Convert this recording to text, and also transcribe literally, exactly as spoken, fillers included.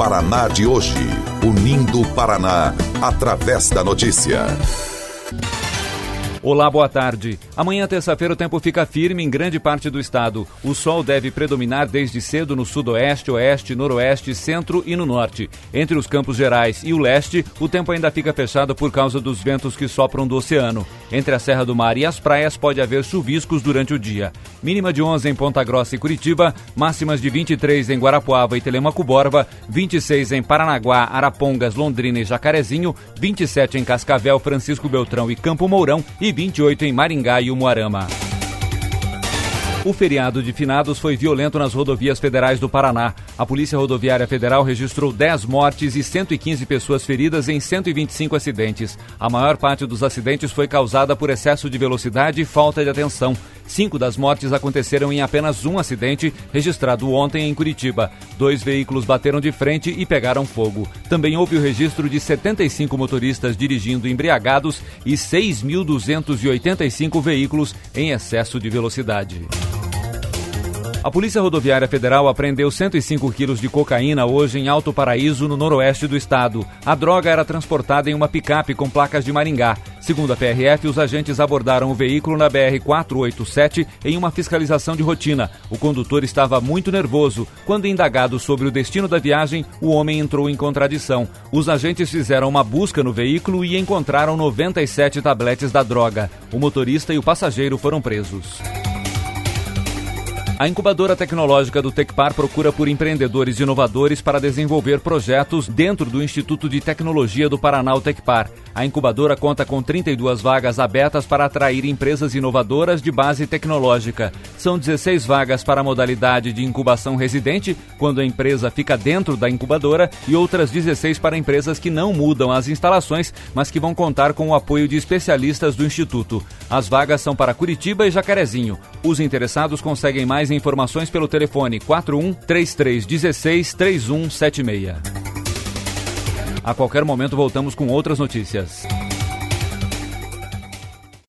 Paraná de hoje. Unindo o Paraná através da notícia. Olá, boa tarde. Amanhã, terça-feira, o tempo fica firme em grande parte do estado. O sol deve predominar desde cedo no sudoeste, oeste, noroeste, centro e no norte. Entre os Campos Gerais e o leste, o tempo ainda fica fechado por causa dos ventos que sopram do oceano. Entre a Serra do Mar e as praias pode haver chuviscos durante o dia. Mínima de onze em Ponta Grossa e Curitiba, máximas de vinte e três em Guarapuava e Telemaco-Borba, vinte e seis em Paranaguá, Arapongas, Londrina e Jacarezinho, vinte e sete em Cascavel, Francisco Beltrão e Campo Mourão e vinte e oito em Maringá e Umuarama. O feriado de finados foi violento nas rodovias federais do Paraná. A Polícia Rodoviária Federal registrou dez mortes e cento e quinze pessoas feridas em cento e vinte e cinco acidentes. A maior parte dos acidentes foi causada por excesso de velocidade e falta de atenção. Cinco das mortes aconteceram em apenas um acidente, registrado ontem em Curitiba. Dois veículos bateram de frente e pegaram fogo. Também houve o registro de setenta e cinco motoristas dirigindo embriagados e seis mil duzentos e oitenta e cinco veículos em excesso de velocidade. A Polícia Rodoviária Federal apreendeu cento e cinco quilos de cocaína hoje em Alto Paraíso, no noroeste do estado. A droga era transportada em uma picape com placas de Maringá. Segundo a P R F, os agentes abordaram o veículo na B R quatrocentos e oitenta e sete em uma fiscalização de rotina. O condutor estava muito nervoso. Quando indagado sobre o destino da viagem, o homem entrou em contradição. Os agentes fizeram uma busca no veículo e encontraram noventa e sete tabletes da droga. O motorista e o passageiro foram presos. A incubadora tecnológica do Tecpar procura por empreendedores inovadores para desenvolver projetos dentro do Instituto de Tecnologia do Paraná, o Tecpar. A incubadora conta com trinta e duas vagas abertas para atrair empresas inovadoras de base tecnológica. São dezesseis vagas para a modalidade de incubação residente, quando a empresa fica dentro da incubadora, e outras dezesseis para empresas que não mudam as instalações, mas que vão contar com o apoio de especialistas do Instituto. As vagas são para Curitiba e Jacarezinho. Os interessados conseguem mais informações pelo telefone quatro um, três três um seis, três um sete seis. A qualquer momento voltamos com outras notícias.